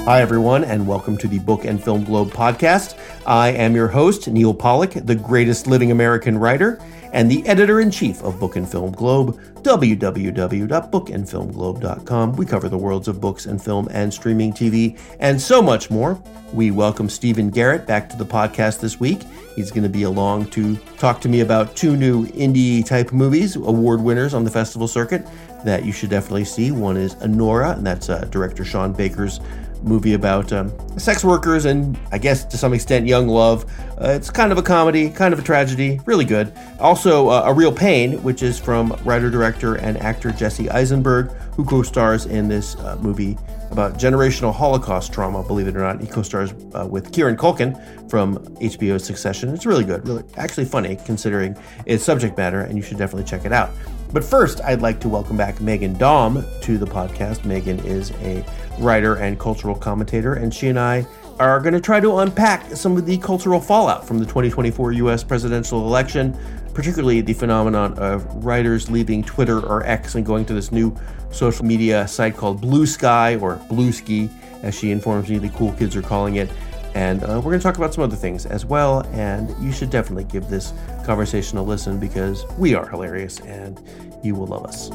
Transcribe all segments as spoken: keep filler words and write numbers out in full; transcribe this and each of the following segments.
Hi, everyone, and welcome to the Book and Film Globe podcast. I am your host, Neil Pollack, the greatest living American writer and the editor-in-chief of Book and Film Globe, w w w dot book and film globe dot com. We cover the worlds of books and film and streaming T V and so much more. We welcome Stephen Garrett back to the podcast this week. He's going to be along to talk to me about two new indie-type movies, award winners on the festival circuit, that you should definitely see. One is Anora, and that's uh, director Sean Baker's movie about um, sex workers and, I guess, to some extent, young love. Uh, it's kind of a comedy, kind of a tragedy, really good. Also, uh, A Real Pain, which is from writer-director and actor Jesse Eisenberg, who co-stars in this uh, movie about generational Holocaust trauma, believe it or not. He co-stars uh, with Kieran Culkin from H B O's Succession. It's really good, really actually funny, considering its subject matter, and you should definitely check it out. But first, I'd like to welcome back Megan Daum to the podcast. Megan is a writer and cultural commentator, and she and I are going to try to unpack some of the cultural fallout from the twenty twenty-four U S presidential election, particularly the phenomenon of writers leaving Twitter or X and going to this new social media site called Blue Sky, or Bluesky, as she informs me the cool kids are calling it. And uh, we're going to talk about some other things as well, and you should definitely give this conversation a listen because we are hilarious and you will love us.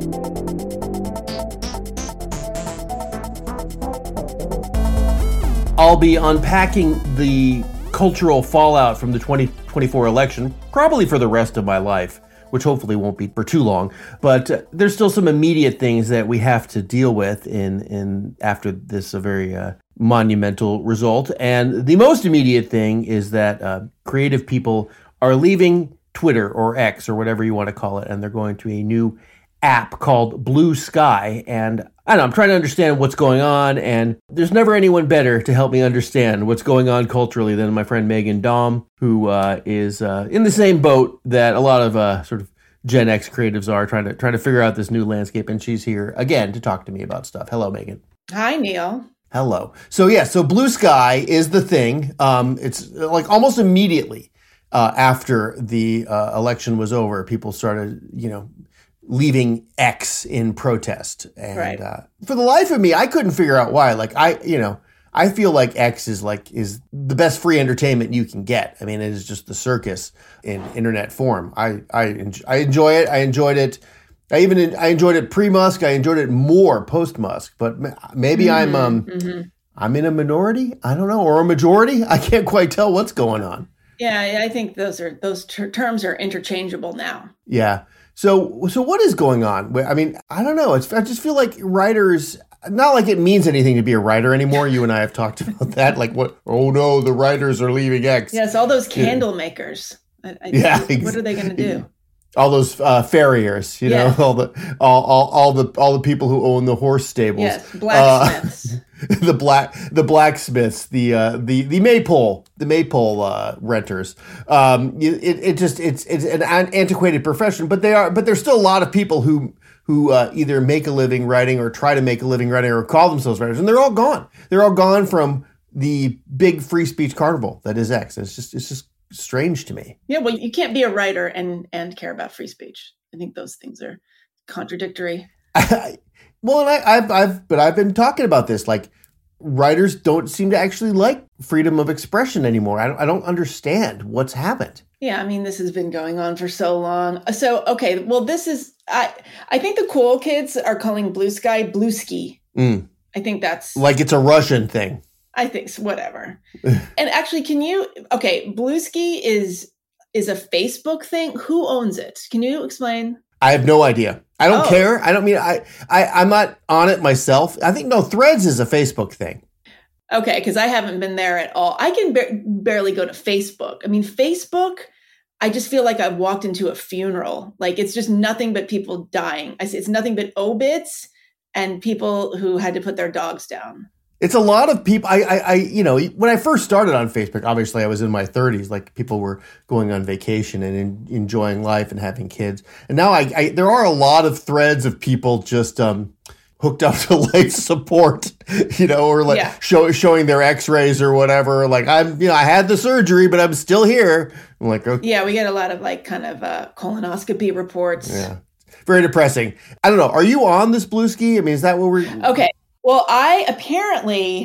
I'll be unpacking the cultural fallout from the twenty twenty-four election, probably for the rest of my life, which hopefully won't be for too long. But uh, there's still some immediate things that we have to deal with in, in after this a very uh, monumental result. And the most immediate thing is that uh, creative people are leaving Twitter or X or whatever you want to call it, and they're going to a new app called Blue Sky. And I don't know, I'm trying to understand what's going on, and there's never anyone better to help me understand what's going on culturally than my friend Megan Daum, who uh, is uh, in the same boat that a lot of uh, sort of Gen X creatives are, trying to trying to figure out this new landscape, and she's here again to talk to me about stuff. Hello, Megan. Hi, Neil. Hello. So yeah, so Blue Sky is the thing. Um, it's like almost immediately uh, after the uh, election was over, people started, you know, leaving X in protest. And right. uh, for the life of me, I couldn't figure out why. Like, I, you know, I feel like X is like, is the best free entertainment you can get. I mean, it is just the circus in internet form. I, I, enjoy, I enjoy it. I enjoyed it. I even, I enjoyed it pre-Musk. I enjoyed it more post-Musk, but maybe mm-hmm, I'm, um, mm-hmm. I'm in a minority. I don't know, or a majority. I can't quite tell what's going on. Yeah. I think those are, those ter- terms are interchangeable now. Yeah. So, so what is going on? I mean, I don't know. It's, I just feel like writers, not like it means anything to be a writer anymore. You and I have talked about that. Like, what? Oh no, the writers are leaving X. Yes, all those candle yeah. makers. I, I, yeah. What are they going to do? All those uh, farriers, you yes. know, all the all, all all the all the people who own the horse stables. Yes, blacksmiths. Uh, the black the blacksmiths, the uh, the the maypole the maypole uh, renters. Um, it it just it's it's an antiquated profession, but they are but there's still a lot of people who who uh, either make a living writing or try to make a living writing or call themselves writers, and they're all gone. They're all gone from the big free speech carnival that is X. It's just it's just. strange to me. Yeah, well, you can't be a writer and and care about free speech. I think those things are contradictory. I, well, and I, I've I've but I've been talking about this. Like, writers don't seem to actually like freedom of expression anymore. I don't I don't understand what's happened. Yeah, I mean, this has been going on for so long. So okay, well, this is I I think the cool kids are calling Blue Sky Bluesky. Mm. I think that's like it's a Russian thing. I think so, whatever. And actually, can you, okay, Bluesky is is a Facebook thing. Who owns it? Can you explain? I have no idea. I don't oh. care. I don't mean, I, I, I'm not on it myself. I think, no, Threads is a Facebook thing. Okay, because I haven't been there at all. I can ba- barely go to Facebook. I mean, Facebook, I just feel like I've walked into a funeral. Like, it's just nothing but people dying. I say it's nothing but obits and people who had to put their dogs down. It's a lot of people. I, I, I, you know, when I first started on Facebook, obviously I was in my thirties. Like, people were going on vacation and in, enjoying life and having kids. And now I, I, there are a lot of threads of people just um, hooked up to life support, you know, or like yeah. show, showing their X-rays or whatever. Like, I'm, you know, I had the surgery, but I'm still here. I'm like, okay. Yeah, we get a lot of like kind of uh, colonoscopy reports. Yeah, very depressing. I don't know. Are you on this Bluesky? I mean, is that what we're okay? Well, I apparently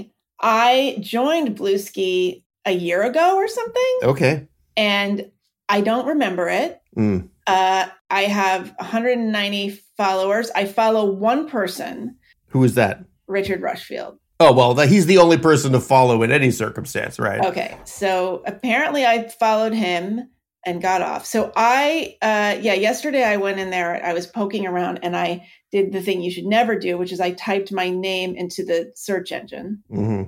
I joined Bluesky a year ago or something. Okay. And I don't remember it. Mm. Uh, I have one hundred ninety followers. I follow one person. Who is that? Richard Rushfield. Oh, well, he's the only person to follow in any circumstance, right? Okay. So apparently I followed him and got off. So I, uh, yeah, yesterday I went in there, I was poking around and I did the thing you should never do, which is I typed my name into the search engine. Mm-hmm.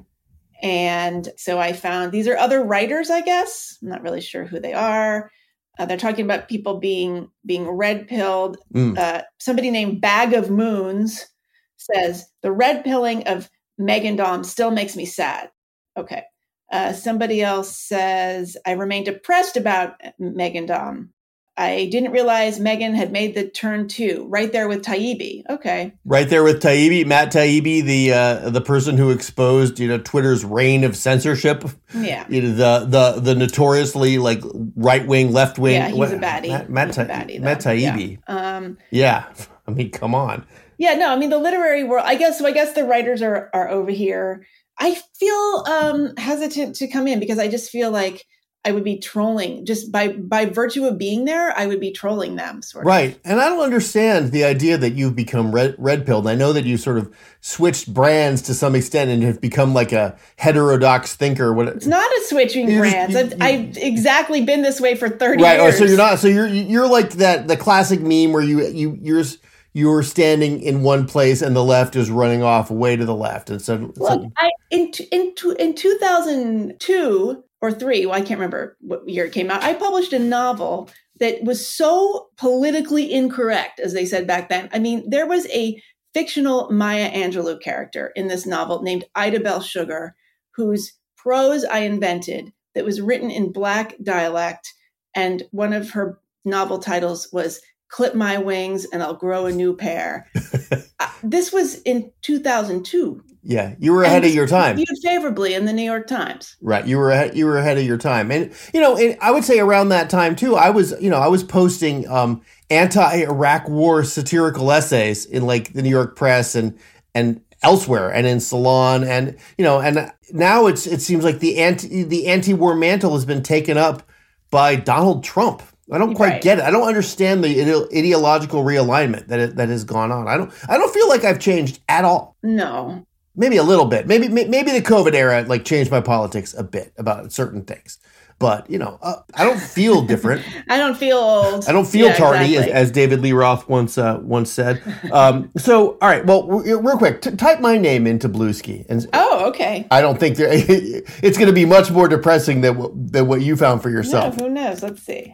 And so I found, these are other writers, I guess. I'm not really sure who they are. Uh, they're talking about people being being red pilled. Mm. Uh, somebody named Bag of Moons says, the red pilling of Meghan Daum still makes me sad. Okay. Uh, somebody else says, I remain depressed about Meghan Daum. I didn't realize Meghan had made the turn too, right there with Taibbi. Okay. Right there with Taibbi, Matt Taibbi, the uh, the person who exposed, you know, Twitter's reign of censorship. Yeah. You know, the the the notoriously like right wing, left wing. Yeah, he's what, a baddie. Matt, Matt, he's a baddie, Matt Taibbi. Yeah. Um, yeah. I mean, come on. Yeah, no, I mean the literary world. I guess so. I guess the writers are are over here. I feel um, hesitant to come in because I just feel like I would be trolling just by by virtue of being there. I would be trolling them, sort of. Right, and I don't understand the idea that you've become red red pilled. I know that you sort of switched brands to some extent and have become like a heterodox thinker. What it's not a switching just, brands. you, I've, you, I've exactly been this way for thirty right, years. Right. Oh, so you're not. So you're you're like that the classic meme where you you you're. You're standing in one place and the left is running off way to the left. And so, well, so I, in, in, in two thousand two or three, well, I can't remember what year it came out. I published a novel that was so politically incorrect, as they said back then. I mean, there was a fictional Maya Angelou character in this novel named Ida Bell Sugar, whose prose I invented that was written in Black dialect. And one of her novel titles was Clip My Wings and I'll Grow a New Pair. uh, this was in two thousand two. Yeah, you were ahead and of your time. Viewed favorably in the New York Times. Right, you were ahead, you were ahead of your time, and you know, and I would say around that time too. I was, you know, I was posting um, anti-Iraq war satirical essays in like the New York Press and and elsewhere, and in Salon, and you know, and now it's it seems like the anti the anti-war mantle has been taken up by Donald Trump. I don't quite right. get it. I don't understand the ide- ideological realignment that it, that has gone on. I don't. I don't feel like I've changed at all. No, maybe a little bit. Maybe maybe the COVID era like changed my politics a bit about certain things. But you know, uh, I don't feel different. I don't feel old. I don't feel yeah, tardy, exactly. as, as David Lee Roth once uh, once said. Um, so, all right. Well, real, real quick, t- type my name into Bluesky, and oh, okay. I don't think there, it's going to be much more depressing than what, than what you found for yourself. No, who knows? Let's see.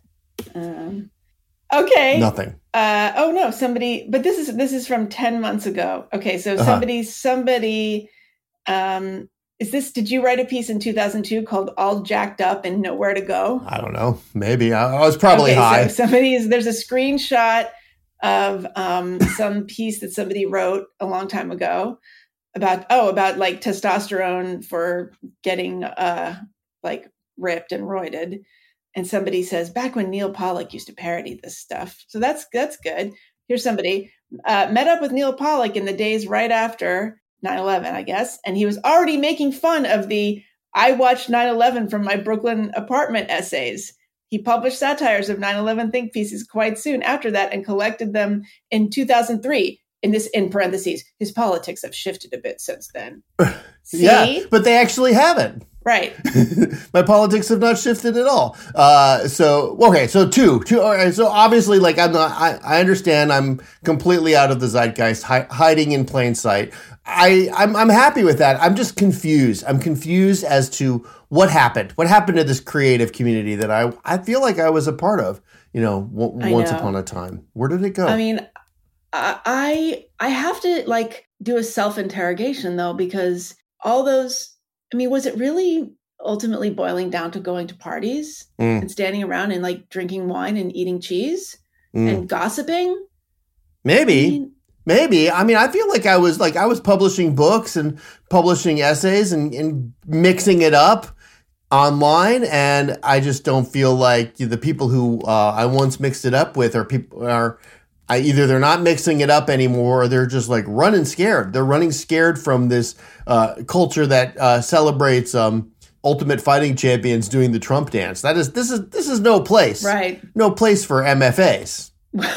Um, okay. Nothing. Uh, oh no, somebody. But this is this is from ten months ago. Okay, so Uh-huh. somebody somebody. Um, is this? Did you write a piece in two thousand two called "All Jacked Up and Nowhere to Go"? I don't know. Maybe I, I was probably okay, high. So somebody's there's a screenshot of um, some piece that somebody wrote a long time ago about oh about like testosterone for getting uh, like ripped and roided. And somebody says, back when Neil Pollock used to parody this stuff. So that's that's good. Here's somebody, uh, met up with Neil Pollock in the days right after nine eleven, I guess. And he was already making fun of the I watched nine eleven from my Brooklyn apartment essays. He published satires of nine eleven think pieces quite soon after that and collected them in two thousand three. In this, in parentheses, his politics have shifted a bit since then. See? Yeah, but they actually haven't. Right. My politics have not shifted at all. Uh, so, okay, so two. two all right, so obviously, like, I'm not, I, I understand I'm completely out of the zeitgeist, hi- hiding in plain sight. I, I'm, I'm happy with that. I'm just confused. I'm confused as to what happened. What happened to this creative community that I, I feel like I was a part of, you know, w- once know. upon a time. Where did it go? I mean, I I have to like do a self-interrogation though, because all those, I mean, was it really ultimately boiling down to going to parties mm. and standing around and like drinking wine and eating cheese mm. and gossiping? Maybe. I mean, Maybe. I mean, I feel like I was like I was publishing books and publishing essays and, and mixing it up online, and I just don't feel like the people who uh, I once mixed it up with are people are I, either they're not mixing it up anymore, or they're just like running scared. They're running scared from this uh, culture that uh, celebrates um, Ultimate Fighting Champions doing the Trump dance. That is, this is this is no place, right? No place for M F As.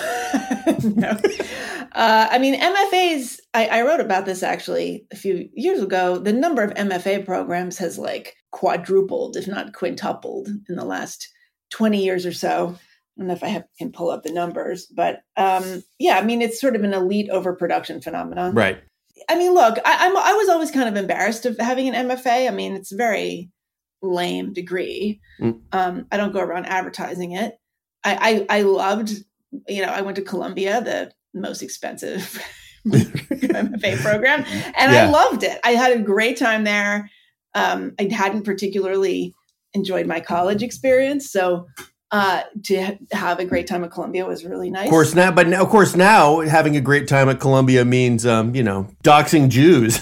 No. Uh, I mean, M F As, I, I wrote about this actually a few years ago. The number of M F A programs has like quadrupled, if not quintupled, in the last twenty years or so. I don't know if I have, can pull up the numbers, but um, yeah, I mean, it's sort of an elite overproduction phenomenon. Right. I mean, look, I, I'm, I was always kind of embarrassed of having an M F A. I mean, it's a very lame degree. Mm. Um, I don't go around advertising it. I, I, I loved, you know, I went to Columbia, the most expensive M F A program, and yeah. I loved it. I had a great time there. Um, I hadn't particularly enjoyed my college experience, so uh, to have a great time at Columbia was really nice. Of course, now, but now, of course, now having a great time at Columbia means, um, you know, doxing Jews.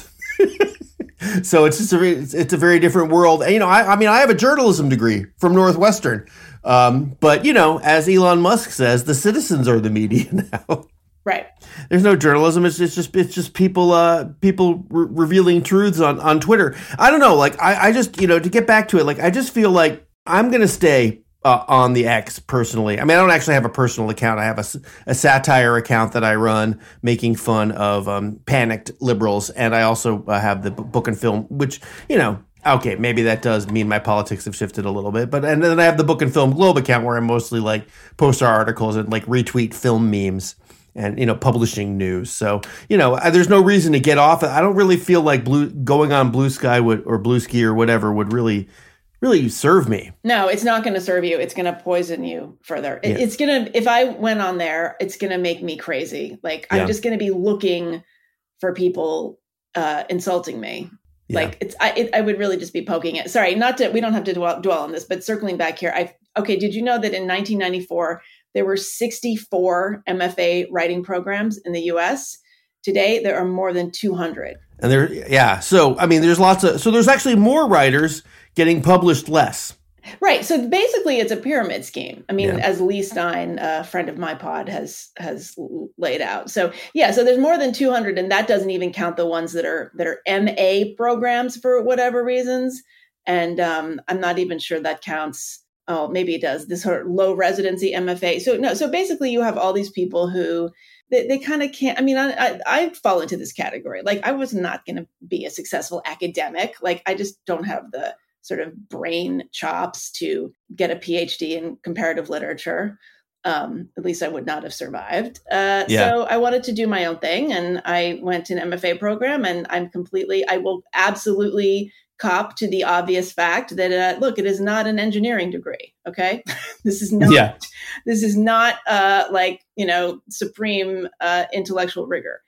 So it's just a it's, it's a very different world. And, you know, I, I mean, I have a journalism degree from Northwestern, um, but you know, as Elon Musk says, the citizens are the media now. Right. There's no journalism. It's, it's just it's just people uh, people re- revealing truths on, on Twitter. I don't know. Like I, I just you know to get back to it. Like I just feel like I'm gonna stay uh, on the X personally. I mean, I don't actually have a personal account. I have a, a satire account that I run, making fun of um, panicked liberals, and I also uh, have the Book and Film, which you know. Okay, maybe that does mean my politics have shifted a little bit, but and then I have the Book and Film Globe account where I mostly like post our articles and like retweet film memes. And, you know, publishing news. So, you know, there's no reason to get off. I don't really feel like blue, going on Blue Sky would, or Blue Ski or whatever would really, really serve me. No, it's not going to serve you. It's going to poison you further. Yeah. It's going to, if I went on there, it's going to make me crazy. Like, yeah. I'm just going to be looking for people uh, insulting me. Yeah. Like, it's, I, it, I would really just be poking it. Sorry, not to, we don't have to dwell, dwell on this, but circling back here. I Okay, did you know that in nineteen ninety-four, there were sixty-four M F A writing programs in the U S. Today, there are more than two hundred. And there, yeah. So, I mean, there's lots of, so there's actually more writers getting published less. Right. So basically, it's a pyramid scheme. I mean, yeah. as Lee Stein, a friend of my pod, has has laid out. So, yeah, so there's more than two hundred, and that doesn't even count the ones that are that are M A programs for whatever reasons. And um, I'm not even sure that counts. Oh, maybe it does. This sort of low residency M F A. So no, so basically you have all these people who they, they kind of can't, I mean, I, I, I fall into this category. Like I was not going to be a successful academic. Like I just don't have the sort of brain chops to get a P H D in comparative literature. Um, at least I would not have survived. Uh, yeah. So I wanted to do my own thing. And I went to an M F A program, and I'm completely, I will absolutely cop to the obvious fact that, uh, look, it is not an engineering degree. Okay. This is not, yeah. this is not uh, like, you know, supreme uh, intellectual rigor.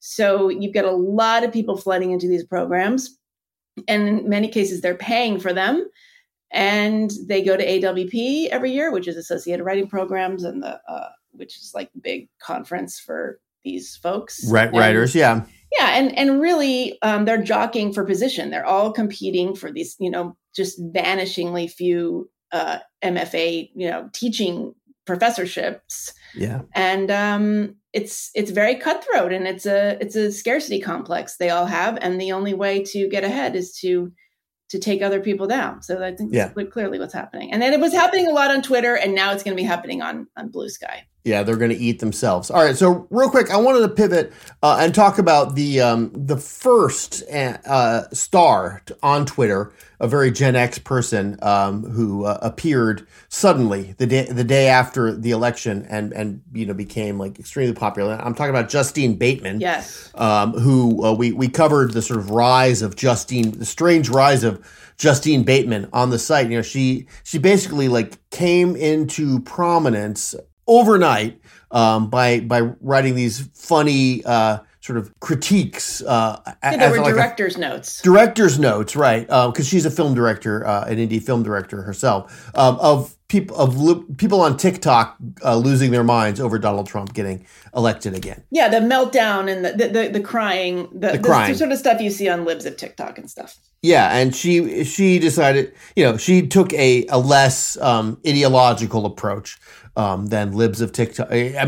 So you've got a lot of people flooding into these programs, and in many cases they're paying for them. And they go to A W P every year, which is Associated Writing Programs, and the uh, which is like the big conference for these folks. Right, and, writers, yeah. Yeah, and and really, um, they're jockeying for position. They're all competing for these, you know, just vanishingly few uh, M F A, you know, teaching professorships. Yeah, and um, it's it's very cutthroat, and it's a it's a scarcity complex they all have, and the only way to get ahead is to to take other people down. So I think yeah. that's clearly what's happening. And then it was happening a lot on Twitter, and now it's going to be happening on on Blue Sky. Yeah, they're going to eat themselves. All right, so real quick, I wanted to pivot uh, and talk about the um, the first uh, star on Twitter, a very Gen X person um, who uh, appeared suddenly the day the day after the election and and you know became like extremely popular. I'm talking about Justine Bateman. Yes, um, who uh, we we covered the sort of rise of Justine, the strange rise of Justine Bateman on the site. You know, she she basically like came into prominence overnight um, by by writing these funny uh, sort of critiques. Uh, yeah, there were like director's a, notes. Director's notes, right? Because uh, she's a film director, uh, an indie film director herself, um, of people of lo- people on TikTok uh, losing their minds over Donald Trump getting elected again. Yeah, the meltdown and the the, the, the crying, the, the, the crying. sort of stuff you see on libs of TikTok and stuff. Yeah, and she she decided, you know, she took a, a less um, ideological approach um, than libs of TikTok. I mean,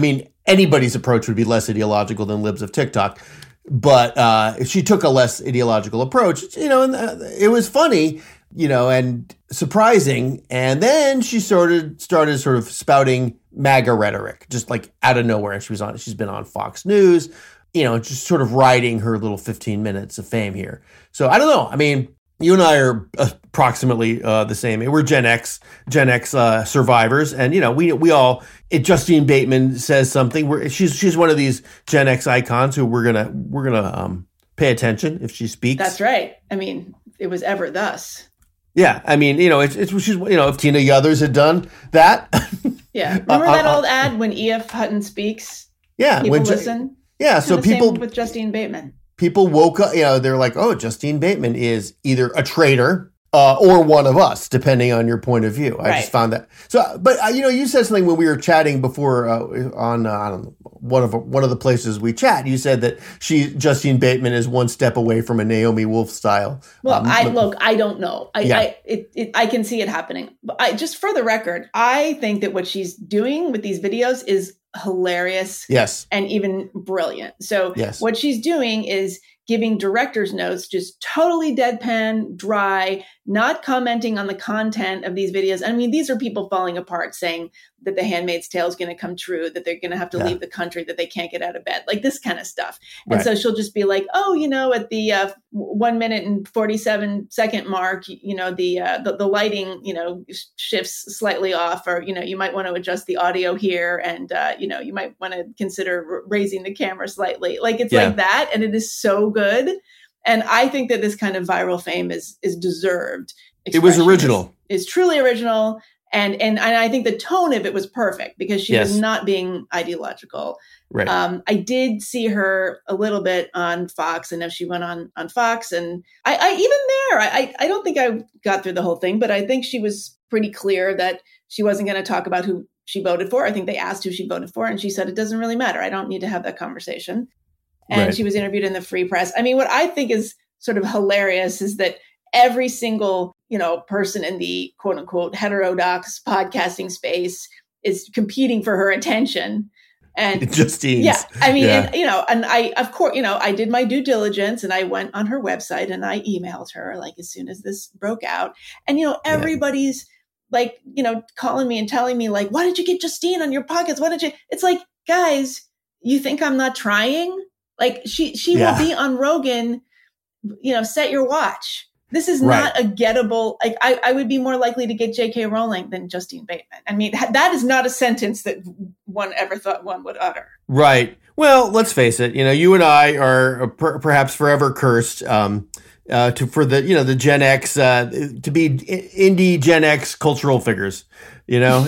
anybody's approach would be less ideological than libs of TikTok. But uh, she took a less ideological approach, you know, and uh, it was funny, you know, and surprising. And then she started started sort of spouting MAGA rhetoric, just like out of nowhere. And she was on, she's been on Fox News, you know, just sort of riding her little fifteen minutes of fame here. So I don't know. I mean, you and I are approximately uh, the same. We're Gen X, Gen X uh, survivors, and you know, we we all. If Justine Bateman says something, we're, she's she's one of these Gen X icons who we're gonna we're gonna um, pay attention if she speaks. That's right. I mean, it was ever thus. Yeah, I mean, you know, it's it's she's you know, if Tina Yothers had done that. Yeah, remember uh, that uh, old ad when E F Hutton speaks? Yeah, people when listen. Yeah, so people with Justine Bateman. People woke up, you know, they're like, oh, Justine Bateman is either a traitor uh, or one of us, depending on your point of view. I right. just found that. So, but, uh, you know, you said something when we were chatting before uh, on, uh, I don't know, one of one of the places we chat. You said that she, Justine Bateman is one step away from a Naomi Wolf style. Well, um, I look, I don't know. I, yeah. I, it, it, I can see it happening. But I, just for the record, I think that what she's doing with these videos is hilarious. Yes. And even brilliant. So yes. what she's doing is giving director's notes, just totally deadpan, dry, not commenting on the content of these videos. I mean, these are people falling apart saying that The Handmaid's Tale is going to come true, that they're going to have to yeah. leave the country, that they can't get out of bed, like this kind of stuff. And right. so she'll just be like, oh, you know, at the uh, one minute and forty-seven second mark, you know, the, uh, the the lighting, you know, shifts slightly off, or, you know, you might want to adjust the audio here. And, uh, you know, you might want to consider r- raising the camera slightly. Like it's yeah. like that. And it is so good. And I think that this kind of viral fame is is deserved. It was original. Is, is truly original. And, and and I think the tone of it was perfect because she yes. was not being ideological. Right. Um, I did see her a little bit on Fox. I know she went on, on Fox. And I, I even there, I, I don't think I got through the whole thing, but I think she was pretty clear that she wasn't going to talk about who she voted for. I think they asked who she voted for, and she said, it doesn't really matter. I don't need to have that conversation. And right. she was interviewed in the Free Press. I mean, what I think is sort of hilarious is that every single, you know, person in the quote unquote heterodox podcasting space is competing for her attention. And Justine's. Yeah. I mean, yeah. and, you know, and I, of course, you know, I did my due diligence and I went on her website and I emailed her like as soon as this broke out. And, you know, everybody's yeah. like, you know, calling me and telling me like, why did you get Justine on your podcast? Why did you? It's like, guys, you think I'm not trying? Like she, she yeah. will be on Rogan, you know, set your watch. This is right. not a gettable, like I, I would be more likely to get J K Rowling than Justine Bateman. I mean, that is not a sentence that one ever thought one would utter. Right. Well, let's face it. You know, you and I are per- perhaps forever cursed um, uh, to for the, you know, the Gen X, uh, to be indie Gen X cultural figures, you know.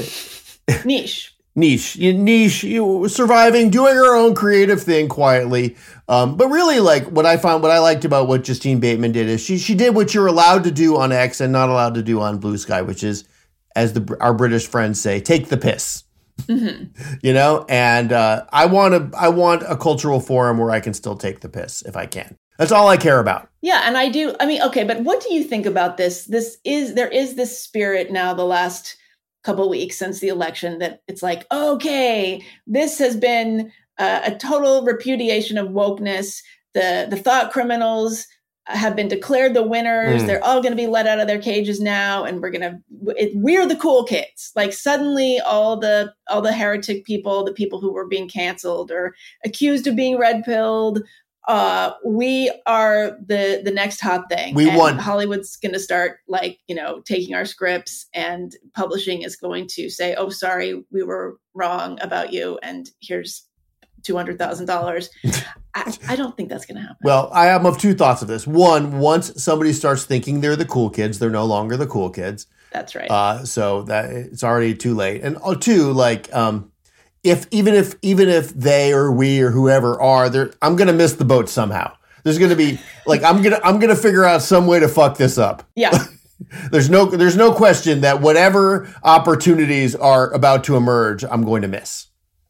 Niche. Niche, niche, you surviving, doing her own creative thing quietly. Um, but really, like what I found, what I liked about what Justine Bateman did is she she did what you're allowed to do on X and not allowed to do on Blue Sky, which is, as the our British friends say, take the piss. Mm-hmm. You know, and uh, I want to I want a cultural forum where I can still take the piss if I can. That's all I care about. Yeah, and I do. I mean, okay, but what do you think about this? This is there is this spirit now. The last couple of weeks since the election that it's like, okay, this has been uh, a total repudiation of wokeness. The the thought criminals have been declared the winners. Mm. They're all going to be let out of their cages now, and we're going to it, we're the cool kids. Like suddenly, all the all the heretic people, the people who were being canceled or accused of being red pilled. Uh, we are the the next hot thing. We and won. Hollywood's going to start like, you know, taking our scripts, and publishing is going to say, oh, sorry, we were wrong about you. And here's two hundred thousand dollars. I, I don't think that's going to happen. Well, I am of two thoughts of this. One, once somebody starts thinking they're the cool kids, they're no longer the cool kids. That's right. Uh, so that it's already too late. And oh, two, like, um, If even if even if they or we or whoever are there, I'm gonna miss the boat somehow. There's gonna be like I'm gonna I'm gonna figure out some way to fuck this up. Yeah. there's no there's no question that whatever opportunities are about to emerge, I'm going to miss.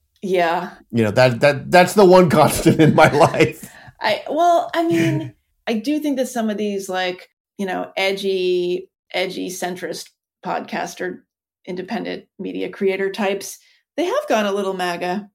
Yeah. You know, that that that's the one constant in my life. I well, I mean, I do think that some of these like, you know, edgy, edgy centrist podcaster, independent media creator types, they have gone a little MAGA.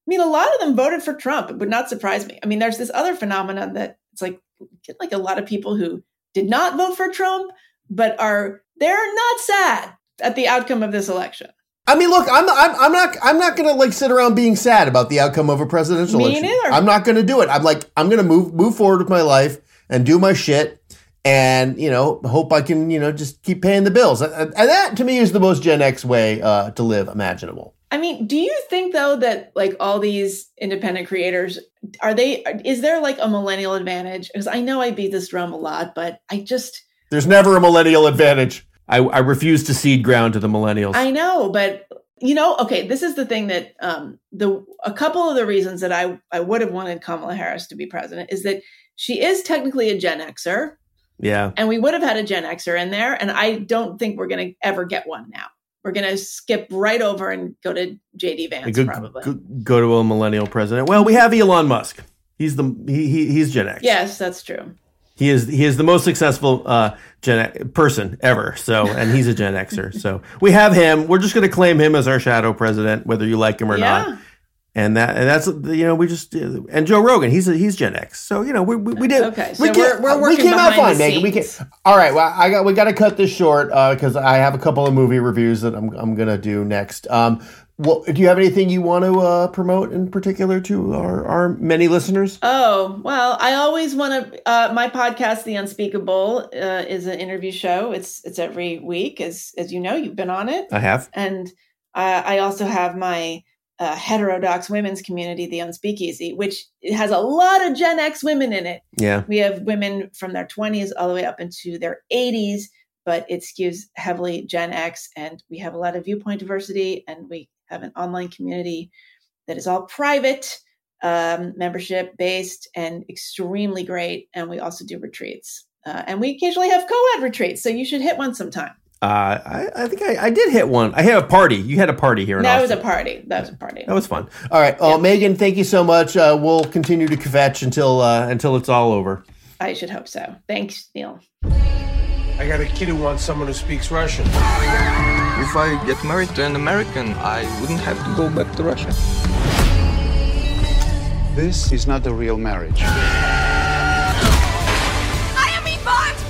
mean, a lot of them voted for Trump. It would not surprise me. I mean, there's this other phenomenon that it's like, get like a lot of people who did not vote for Trump, but are, they're not sad at the outcome of this election. I mean, look, I'm I'm I'm not I'm not gonna like sit around being sad about the outcome of a presidential Me election. neither. I'm not gonna do it. I'm like I'm gonna move move forward with my life and do my shit, and you know hope I can you know just keep paying the bills. And that to me is the most Gen X way uh, to live imaginable. I mean, do you think though that like all these independent creators are they? Is there like a millennial advantage? Because I know I beat this drum a lot, but I just there's never a millennial advantage. I, I refuse to cede ground to the millennials. I know, but you know, okay, this is the thing that um, the a couple of the reasons that I, I would have wanted Kamala Harris to be president is that she is technically a Gen Xer. Yeah. And we would have had a Gen Xer in there. And I don't think we're going to ever get one now. We're going to skip right over and go to J D Vance, go, probably. Go, go to a millennial president. Well, we have Elon Musk. He's the he, he he's Gen X. Yes, that's true. He is he is the most successful uh, Gen person ever. So, and he's a Gen Xer. So we have him. We're just going to claim him as our shadow president, whether you like him or yeah. not. And that and that's you know we just and Joe Rogan he's a, he's Gen X. So you know we we, we did okay. So we we're, we're working we came out fine, the Megan. We came, all right. Well, I got we got to cut this short because uh, I have a couple of movie reviews that I'm I'm gonna do next. Um, well, do you have anything you want to uh, promote in particular to our, our many listeners? Oh, well, I always want to, uh, my podcast, The Unspeakable, uh, is an interview show. It's it's every week, as as you know, you've been on it. I have. And uh, I also have my uh, heterodox women's community, The Unspeakeasy, which has a lot of Gen X women in it. Yeah. We have women from their twenties all the way up into their eighties, but it skews heavily Gen X. And we have a lot of viewpoint diversity, and we have an online community that is all private, um, membership based, and extremely great. And we also do retreats, uh, and we occasionally have co-ed retreats. So you should hit one sometime. Uh, I, I think I, I did hit one. I had a party. You had a party here in That Austin. was a party. That was a party. That was fun. All right, uh, yeah. Megan, thank you so much. Uh, we'll continue to kvetch until uh, until it's all over. I should hope so. Thanks, Neil. I got a kid who wants someone who speaks Russian. If I get married to an American, I wouldn't have to go back to Russia. This is not a real marriage. I am Yvonne's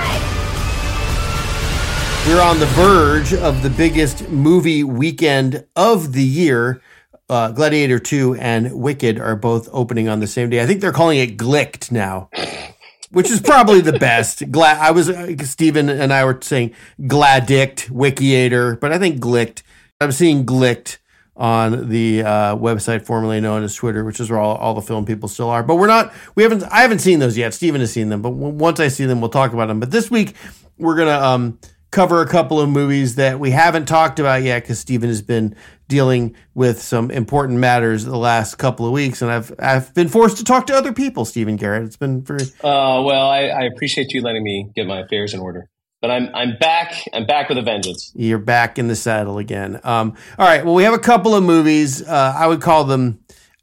wife! We're on the verge of the biggest movie weekend of the year. Uh, Gladiator two and Wicked are both opening on the same day. I think they're calling it Glicked now. Which is probably the best. Glad I was uh, Stephen and I were saying Gladict, Wikiator, but I think Glicked. I'm seeing Glicked on the uh, website formerly known as Twitter, which is where all, all the film people still are. But we're not. We haven't. I haven't seen those yet. Stephen has seen them, but w- once I see them, we'll talk about them. But this week we're gonna um, cover a couple of movies that we haven't talked about yet because Stephen has been dealing with some important matters the last couple of weeks, and I've I've been forced to talk to other people. Stephen Garrett, it's been very. Uh, well, I, I appreciate you letting me get my affairs in order, but I'm I'm back. I'm back with a vengeance. You're back in the saddle again. Um, all right. Well, we have a couple of movies. Uh, I would call them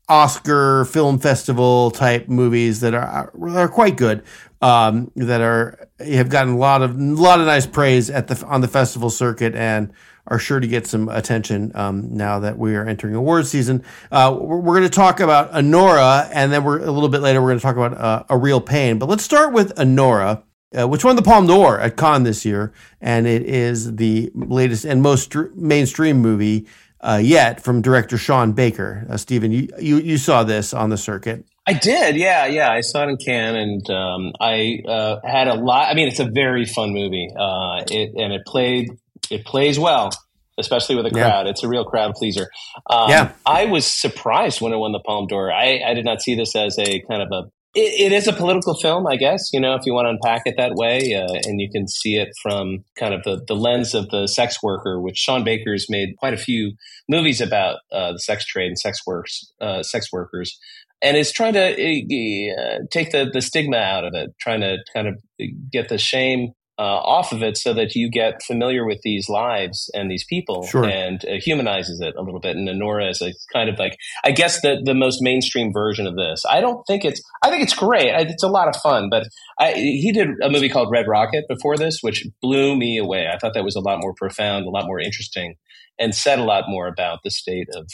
Oscar Film Festival type movies that are are quite good. Um, that are have gotten a lot of a lot of nice praise at the on the festival circuit and are sure to get some attention um, now that we are entering awards season. Uh, we're we're going to talk about Anora, and then we're a little bit later we're going to talk about uh, A Real Pain. But let's start with Anora, uh, which won the Palme d'Or at Cannes this year, and it is the latest and most st- mainstream movie uh, yet from director Sean Baker. Uh, Stephen, you, you you saw this on the circuit. I did, yeah, yeah. I saw it in Cannes, and um, I uh, had a lot. I mean, it's a very fun movie, uh, it, and it played. It plays well, especially with a crowd. Yeah. It's a real crowd pleaser. Um, yeah. I was surprised when it won the Palme d'Or. I, I did not see this as a kind of a. It, it is a political film, I guess. You know, if you want to unpack it that way, uh, and you can see it from kind of the, the lens of the sex worker, which Sean Baker's made quite a few movies about uh, the sex trade and sex works, uh, sex workers. And it's trying to uh, take the, the stigma out of it, trying to kind of get the shame uh, off of it so that you get familiar with these lives and these people sure. and uh, humanizes it a little bit. And Anora is a kind of like, I guess, the, the most mainstream version of this. I don't think it's, I think it's great. I, it's a lot of fun. But I, he did a movie called Red Rocket before this, which blew me away. I thought that was a lot more profound, a lot more interesting, and said a lot more about the state of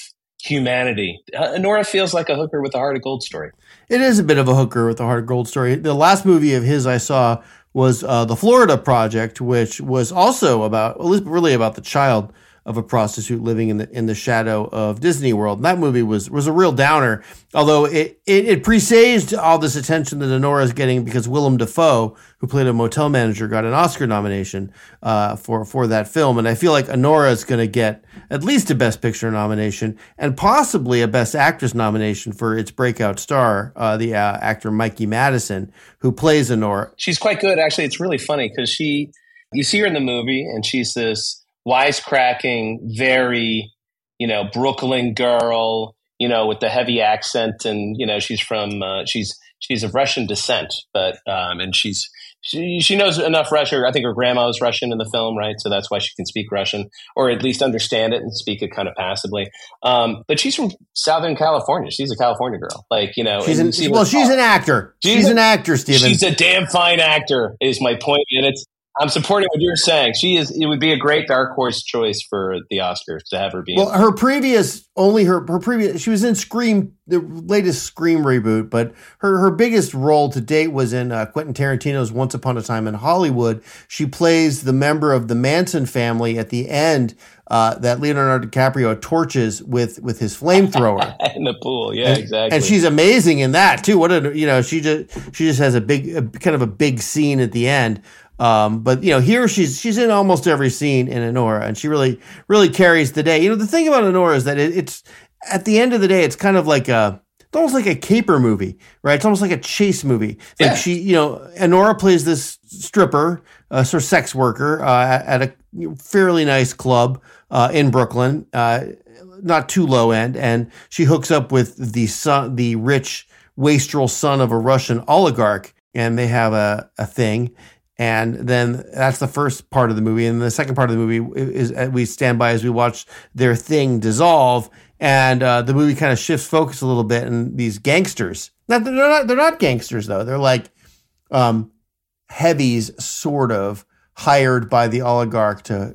humanity. Uh, Nora feels like a hooker with a heart of gold story. It is a bit of a hooker with a heart of gold story. The last movie of his I saw was uh, The Florida Project, which was also about, well, really about the child of a prostitute living in the in the shadow of Disney World. And that movie was was a real downer, although it, it, it presaged all this attention that Honora is getting because Willem Dafoe, who played a motel manager, got an Oscar nomination uh, for, for that film. And I feel like Honora is going to get at least a Best Picture nomination and possibly a Best Actress nomination for its breakout star, uh, the uh, actor Mikey Madison, who plays Honora. She's quite good. Actually, it's really funny because she, you see her in the movie and she's this wisecracking, very, you know, Brooklyn girl, you know, with the heavy accent, and you know, she's from uh, she's she's of Russian descent, but um, and she's she she knows enough Russian. I think her grandma was Russian in the film, right? So that's why she can speak Russian, or at least understand it and speak it kind of passively. Um, but she's from Southern California. She's a California girl, like you know. She's an, well, she's an actor. She's, she's a, an actor, Stephen. She's a damn fine actor, is my point, and it's. I'm supporting what you're saying. She is. It would be a great dark horse choice for the Oscars to have her be. Well, her previous, only her her previous. She was in Scream, the latest Scream reboot, but her her biggest role to date was in uh, Quentin Tarantino's Once Upon a Time in Hollywood. She plays the member of the Manson family at the end uh, that Leonardo DiCaprio torches with with his flamethrower in the pool. Yeah, and, exactly. And she's amazing in that too. What a you know she just she just has a big a, kind of a big scene at the end. Um, but you know, here she's she's in almost every scene in Honora, and she really really carries the day. You know, the thing about Honora is that it, it's at the end of the day, it's kind of like a it's almost like a caper movie, right? It's almost like a chase movie. Like yeah. she, you know, Honora plays this stripper, uh, sort of sex worker uh, at a fairly nice club uh, in Brooklyn, uh, not too low end, and she hooks up with the son, the rich wastrel son of a Russian oligarch, and they have a a thing. And then that's the first part of the movie. And the second part of the movie is, is we stand by as we watch their thing dissolve. And uh, the movie kind of shifts focus a little bit. And these gangsters, not, they're not, they're not gangsters though. They're like um, heavies, sort of hired by the oligarch to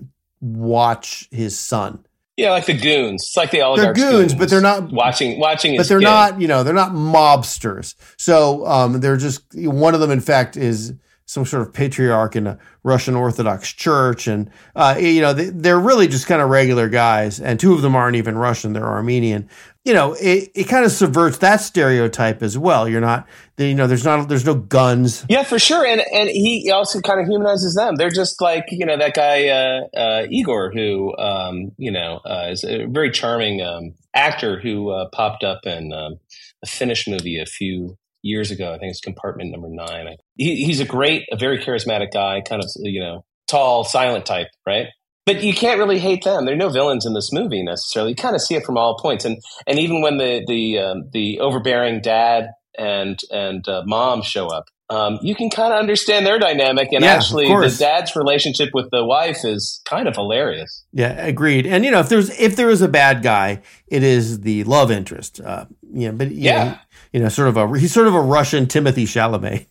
watch his son. Yeah, like the goons. It's like the oligarchs. They're goons, goons, but they're not watching. Watching, but they're kid. not. You know, they're not mobsters. So um, they're just one of them. In fact, is some sort of patriarch in a Russian Orthodox church. And, uh, you know, they, they're really just kind of regular guys. And two of them aren't even Russian. They're Armenian. You know, it, it kind of subverts that stereotype as well. You're not, you know, there's not, there's no guns. Yeah, for sure. And and he also kind of humanizes them. They're just like, you know, that guy, uh, uh, Igor, who, um, you know, uh, is a very charming um, actor who uh, popped up in um, a Finnish movie a few years ago. I think it's Compartment Number Nine. He, he's a great, a very charismatic guy, kind of, you know, tall, silent type, right? But you can't really hate them. There are no villains in this movie necessarily. You kind of see it from all points, and and even when the the um, the overbearing dad and and uh, mom show up, um, you can kind of understand their dynamic. And yeah, actually, the dad's relationship with the wife is kind of hilarious. Yeah, agreed. And you know, if there's if there is a bad guy, it is the love interest. Uh, you know, but you yeah. know, you know, sort of a he's sort of a Russian Timothy Chalamet.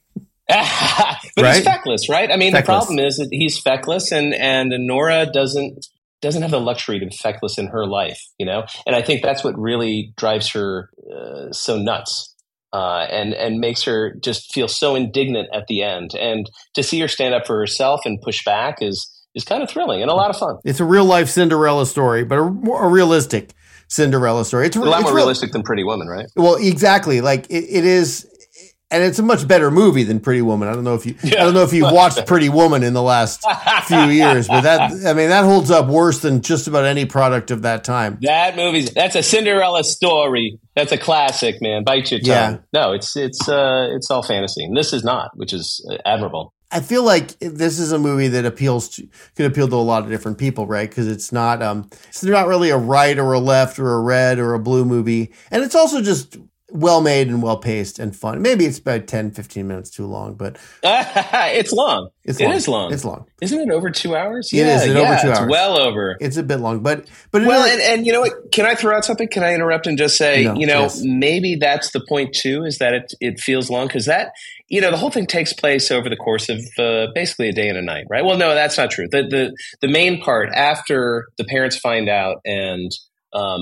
but right? he's feckless, right? I mean, feckless. The problem is that he's feckless, and and Nora doesn't doesn't have the luxury to be feckless in her life, you know. And I think that's what really drives her uh, so nuts, uh, and and makes her just feel so indignant at the end. And to see her stand up for herself and push back is is kind of thrilling and a lot of fun. It's a real life Cinderella story, but a, a realistic Cinderella story. It's a lot it's more real, realistic than Pretty Woman, right? Well, exactly. Like it, it is. And it's a much better movie than Pretty Woman. I don't know if you, yeah, I don't know if you've watched Pretty Woman in the last few years, but that, I mean, that holds up worse than just about any product of that time. That movie's, that's a Cinderella story. That's a classic, man. Bite your tongue. Yeah. No, it's, it's, uh, it's all fantasy. And this is not, which is admirable. I feel like this is a movie that appeals to, could appeal to a lot of different people, right? Because it's not, um, it's not really a right or a left or a red or a blue movie. And it's also just well made and well paced and fun. Maybe it's about ten, fifteen minutes too long, but it's long. It's it long. is long. It's long. Isn't it over two hours? It yeah, is. It's yeah, over two it's hours. Well over. It's a bit long, but but well, is, and, and you know what? Can I throw out something? Can I interrupt and just say, no, you know, yes. maybe that's the point too, is that it it feels long because that, you know, the whole thing takes place over the course of uh, basically a day and a night, right? Well, no, that's not true. The the the main part after the parents find out and um.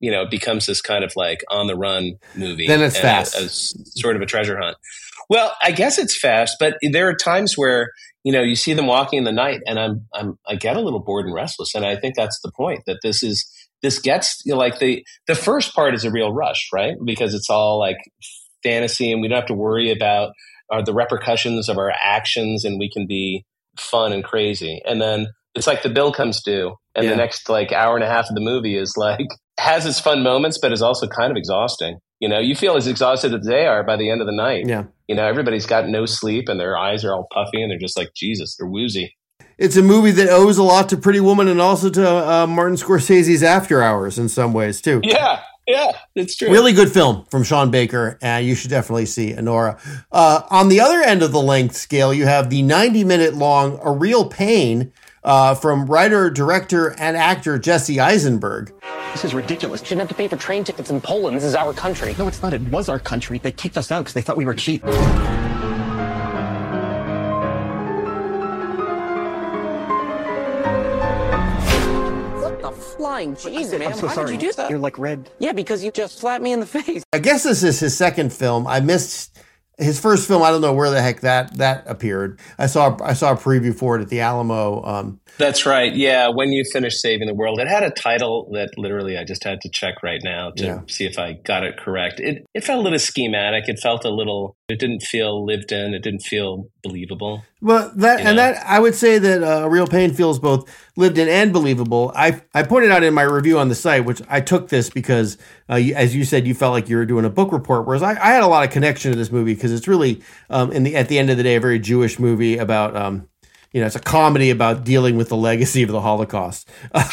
you know, it becomes this kind of like on the run movie. Then it's and fast. A, a sort of a treasure hunt. Well, I guess it's fast, but there are times where, you know, you see them walking in the night and I'm, I'm, I get a little bored and restless. And I think that's the point, that this is, this gets, you know, like the, the first part is a real rush, right? Because it's all like fantasy and we don't have to worry about are the repercussions of our actions and we can be fun and crazy. And then it's like the bill comes due and yeah. the next like hour and a half of the movie is like, has its fun moments, but is also kind of exhausting. You know, you feel as exhausted as they are by the end of the night. Yeah. You know, everybody's got no sleep and their eyes are all puffy and they're just like, Jesus, they're woozy. It's a movie that owes a lot to Pretty Woman and also to uh, Martin Scorsese's After Hours in some ways, too. Yeah, yeah, it's true. Really good film from Sean Baker, and you should definitely see Anora. Uh, on the other end of the length scale, you have the ninety-minute long A Real Pain uh, from writer, director, and actor Jesse Eisenberg. This is ridiculous. You shouldn't have to pay for train tickets in Poland. This is our country. No, it's not. It was our country. They kicked us out because they thought we were cheap. Flying Jesus, man. I'm so Why sorry. did you do that? You're like red. Yeah, because you just slapped me in the face. I guess this is his second film. I missed his first film. I don't know where the heck that that appeared. I saw I saw a preview for it at the Alamo. Um, That's right. Yeah, When You Finish Saving the World. It had a title that literally I just had to check right now to yeah. see if I got it correct. It it felt a little schematic. It felt a little. It didn't feel lived in. It didn't feel believable. Well, that you and know? that I would say that uh, A Real Pain feels both lived in and believable. I I pointed out in my review on the site, which I took this because, uh, you, as you said, you felt like you were doing a book report, whereas I, I had a lot of connection to this movie because it's really, um, in the at the end of the day, a very Jewish movie about. Um, You know, it's a comedy about dealing with the legacy of the Holocaust.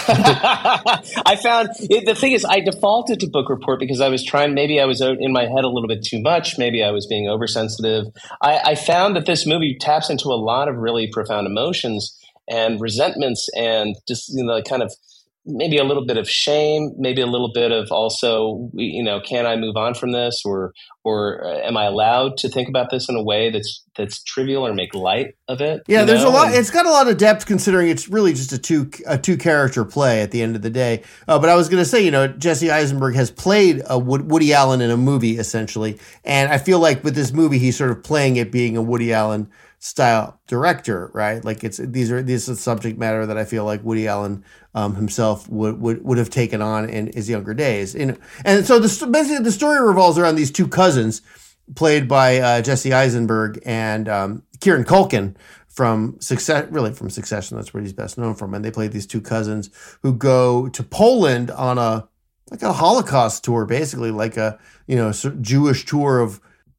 I found it, the thing is, I defaulted to book report because I was trying. Maybe I was in my head a little bit too much. Maybe I was being oversensitive. I, I found that this movie taps into a lot of really profound emotions and resentments, and just you know, kind of maybe a little bit of shame, maybe a little bit of also, you know, can I move on from this, or or am I allowed to think about this in a way that's that's trivial or make light of it? Yeah, there's know? a lot. And, it's got a lot of depth considering it's really just a two a two character play at the end of the day. Uh, but I was going to say, you know, Jesse Eisenberg has played a Woody Allen in a movie essentially, and I feel like with this movie he's sort of playing it being a Woody Allen style director, right? Like it's these are this is subject matter that I feel like Woody Allen um, himself would, would would have taken on in his younger days. And and so the basically the story revolves around these two cousins, played by uh, Jesse Eisenberg and um, Kieran Culkin from Success, really from Succession. That's what he's best known from. And they played these two cousins who go to Poland on a like a Holocaust tour, basically like a you know Jewish tour of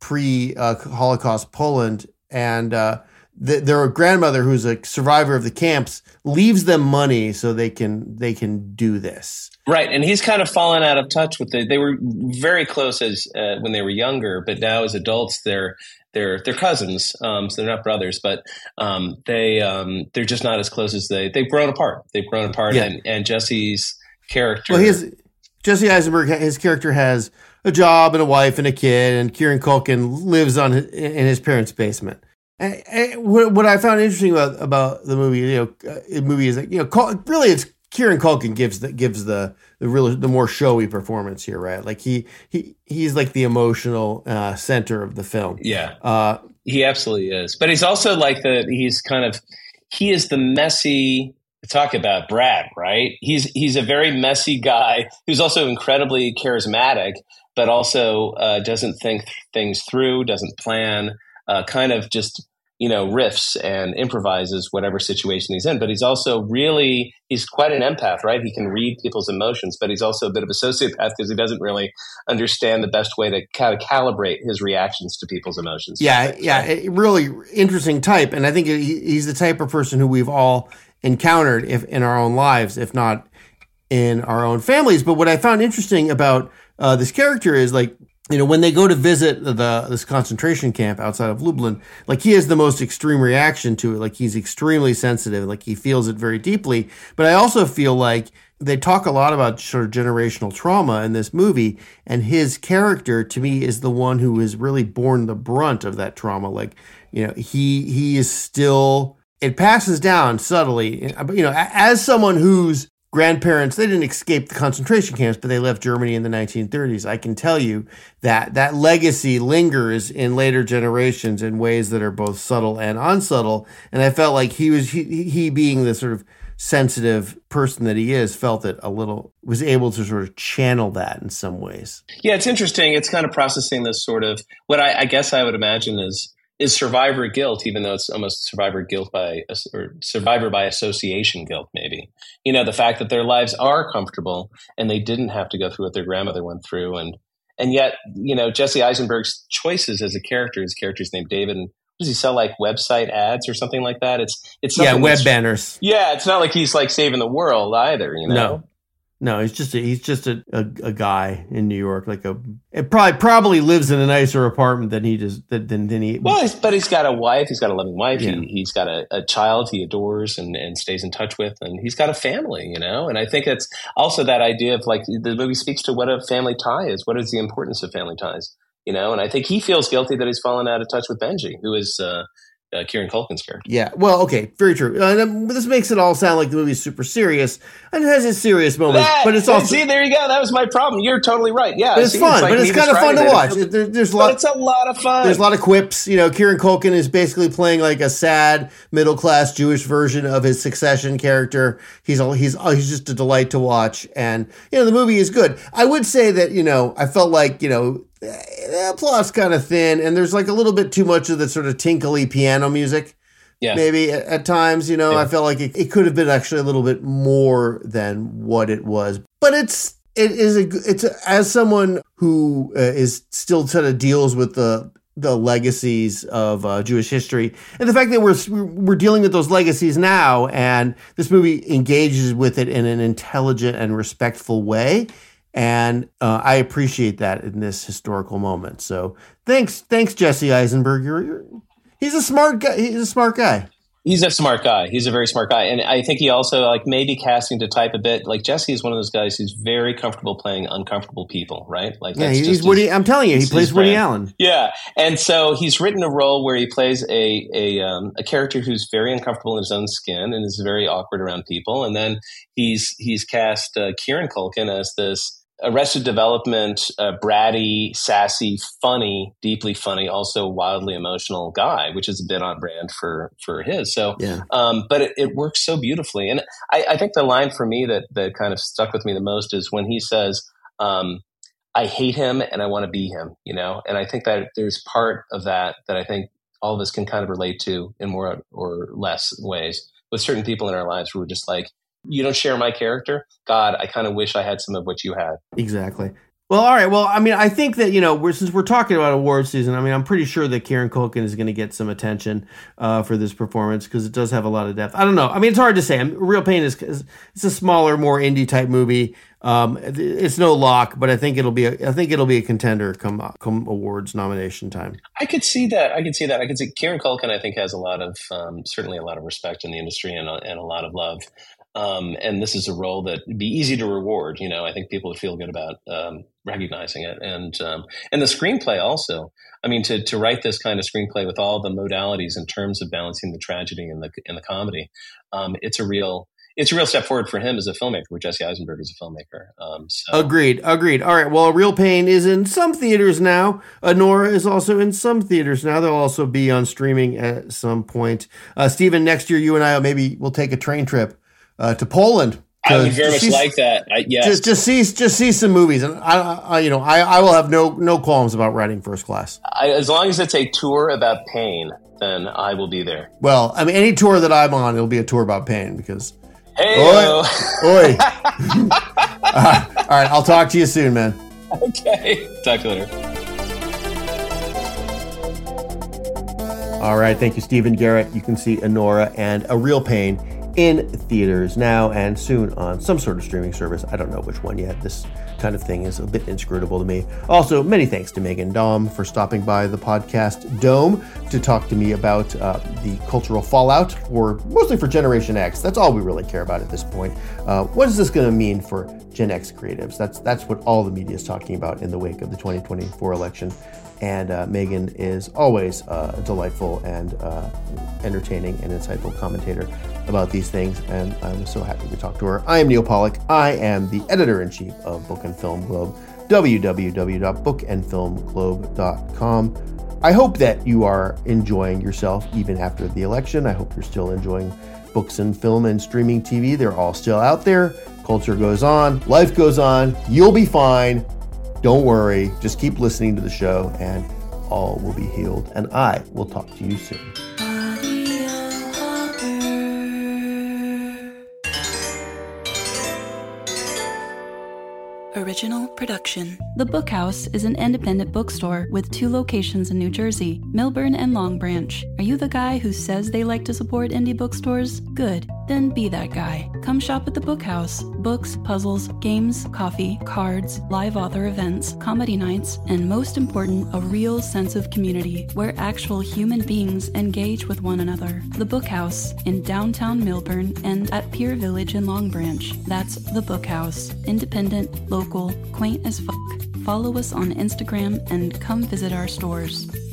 pre-Holocaust uh, Poland. And uh, th- their grandmother, who's a survivor of the camps, leaves them money so they can they can do this. Right, and he's kind of fallen out of touch with the. They were very close as uh, when they were younger, but now as adults, they're they're they're cousins. Um, so they're not brothers, but um, they um, they're just not as close as they. They've grown apart. They've grown apart, yeah. and, and Jesse's character. Well, he has, Jesse Eisenberg, his character has a job and a wife and a kid, and Kieran Culkin lives on his, in his parents' basement. And, and what I found interesting about, about the movie, you know, uh, the movie is that you know, really, it's Kieran Culkin gives the gives the the really the more showy performance here, right? Like he he he's like the emotional uh, center of the film. Yeah, uh, he absolutely is. But he's also like the he's kind of he is the messy. Talk about Brad, right? He's he's a very messy guy who's also incredibly charismatic, but also uh, doesn't think things through, doesn't plan, uh, kind of just, you know, riffs and improvises whatever situation he's in. But he's also really, he's quite an empath, right? He can read people's emotions, but he's also a bit of a sociopath because he doesn't really understand the best way to kind of calibrate his reactions to people's emotions. Yeah, yeah, a really interesting type. And I think he's the type of person who we've all encountered if in our own lives, if not in our own families. But what I found interesting about uh, this character is like, you know, when they go to visit the this concentration camp outside of Lublin, like he has the most extreme reaction to it. Like he's extremely sensitive, like he feels it very deeply. But I also feel like they talk a lot about sort of generational trauma in this movie, and his character to me is the one who has really borne the brunt of that trauma. Like, you know, he he is still, it passes down subtly, you know, as someone who's grandparents, they didn't escape the concentration camps, but they left Germany in the nineteen thirties. I can tell you that that legacy lingers in later generations in ways that are both subtle and unsubtle. And I felt like he was, he, he being the sort of sensitive person that he is, felt it a little, was able to sort of channel that in some ways. Yeah, it's interesting. It's kind of processing this sort of, what I, I guess I would imagine is, is survivor guilt, even though it's almost survivor guilt by, or survivor by association guilt, maybe. You know, the fact that their lives are comfortable and they didn't have to go through what their grandmother went through. And, and yet, you know, Jesse Eisenberg's choices as a character, his character's named David, and does he sell like website ads or something like that? It's, it's, yeah, web banners. Yeah. It's not like he's like saving the world either, you know? No. No, he's just a, he's just a, a, a guy in New York, like a it probably probably lives in a nicer apartment than he does than than he. Well, he's, but he's got a wife. He's got a loving wife. Yeah. He, he's got a, a child he adores and, and stays in touch with, and he's got a family, you know. And I think it's also that idea of like the movie speaks to what a family tie is. What is the importance of family ties, you know? And I think he feels guilty that he's fallen out of touch with Benji, who is. Uh, Uh, Kieran Culkin's character. Yeah, well, okay, very true. Uh, this makes it all sound like the movie's super serious, and it has its serious moments, that, but it's also... See, there you go. That was my problem. You're totally right. Yeah, but it's see, fun, it's like but it's kind of fun to watch. It, there, there's a lot, but it's a lot of fun. There's a lot of quips. You know, Kieran Culkin is basically playing like a sad, middle-class Jewish version of his Succession character. He's all, he's he's just a delight to watch, and, you know, the movie is good. I would say that, you know, I felt like, you know, the plot's kind of thin, and there's like a little bit too much of the sort of tinkly piano music. Yeah. Maybe at, at times, you know, yeah. I felt like it, it could have been actually a little bit more than what it was. But it's it is a it's a, as someone who uh, is still sort of deals with the the legacies of uh, Jewish history, and the fact that we're we're dealing with those legacies now, and this movie engages with it in an intelligent and respectful way. And uh, I appreciate that in this historical moment. So thanks, thanks, Jesse Eisenberg. You're, you're He's a smart guy. He's a smart guy. He's a smart guy. He's a very smart guy. And I think he also, like, maybe casting to type a bit. Like, Jesse is one of those guys who's very comfortable playing uncomfortable people, right? Like, yeah, that's he's just Woody. his, I'm telling you, he plays Woody Allen. Yeah. And so he's written a role where he plays a a, um, a character who's very uncomfortable in his own skin and is very awkward around people. And then he's he's cast uh, Kieran Culkin as this Arrested Development, uh, bratty, sassy, funny, deeply funny, also wildly emotional guy, which is a bit on brand for for his. So, yeah. um, but it, it works so beautifully. And I, I think the line for me that that kind of stuck with me the most is when he says, um, "I hate him and I want to be him." You know, and I think that there's part of that that I think all of us can kind of relate to in more or less ways with certain people in our lives who are just like, you don't share my character. God, I kind of wish I had some of what you had. Exactly. Well, all right. Well, I mean, I think that, you know, we're, since we're talking about award season, I mean, I'm pretty sure that Kieran Culkin is going to get some attention uh, for this performance because it does have a lot of depth. I don't know. I mean, it's hard to say. I mean, Real Pain is, is it's a smaller, more indie type movie. Um, it's no lock, but I think it'll be a, I think it'll be a contender come come awards nomination time. I could see that. I could see that. I could see Kieran Culkin. I think has a lot of um, certainly a lot of respect in the industry and a, and a lot of love. Um, and this is a role that would be easy to reward. You know, I think people would feel good about um, recognizing it. And um, and the screenplay also. I mean, to to write this kind of screenplay with all the modalities in terms of balancing the tragedy and the and the comedy, um, it's a real it's a real step forward for him as a filmmaker, where Jesse Eisenberg is a filmmaker. Um, so. Agreed. Agreed. All right. Well, Real Pain is in some theaters now. Anora is also in some theaters now. They'll also be on streaming at some point. Uh, Stephen, next year you and I maybe we'll take a train trip Uh, to Poland. I would very much see, like that. I, yes. Just, just see, just see some movies, and I, I you know, I, I will have no, no qualms about riding first class. I, as long as it's a tour about pain, then I will be there. Well, I mean, any tour that I'm on, it'll be a tour about pain because. Hey, oi, oi. uh, all right, I'll talk to you soon, man. Okay, talk to you later. All right, thank you, Stephen Garrett. You can see Anora and A Real Pain in theaters now and soon on some sort of streaming service. I don't know which one yet. This kind of thing is a bit inscrutable to me. Also, many thanks to Megan Daum for stopping by the podcast Dome to talk to me about uh, the cultural fallout, for mostly for Generation X. That's all we really care about at this point. Uh, what is this going to mean for Gen X creatives? That's that's what all the media is talking about in the wake of the twenty twenty-four election. And uh, Megan is always uh, a delightful and uh, entertaining and insightful commentator about these things, and I'm so happy to talk to her. I am Neil Pollack. I am the editor-in-chief of Book and Film Globe, w w w dot book and film globe dot com. I hope that you are enjoying yourself even after the election. I hope you're still enjoying books and film and streaming T V. They're all still out there. Culture goes on. Life goes on. You'll be fine. Don't worry. Just keep listening to the show and all will be healed. And I will talk to you soon. Original production. The Book House is an independent bookstore with two locations in New Jersey, Millburn and Long Branch. Are you the guy who says they like to support indie bookstores? Good. Then be that guy. Come shop at the Book House. Books, puzzles, games, coffee, cards, live author events, comedy nights, and most important, a real sense of community where actual human beings engage with one another. The Book House in downtown Millburn and at Pier Village in Long Branch. That's the Book House. Independent, local, quaint as fuck. Follow us on Instagram and come visit our stores.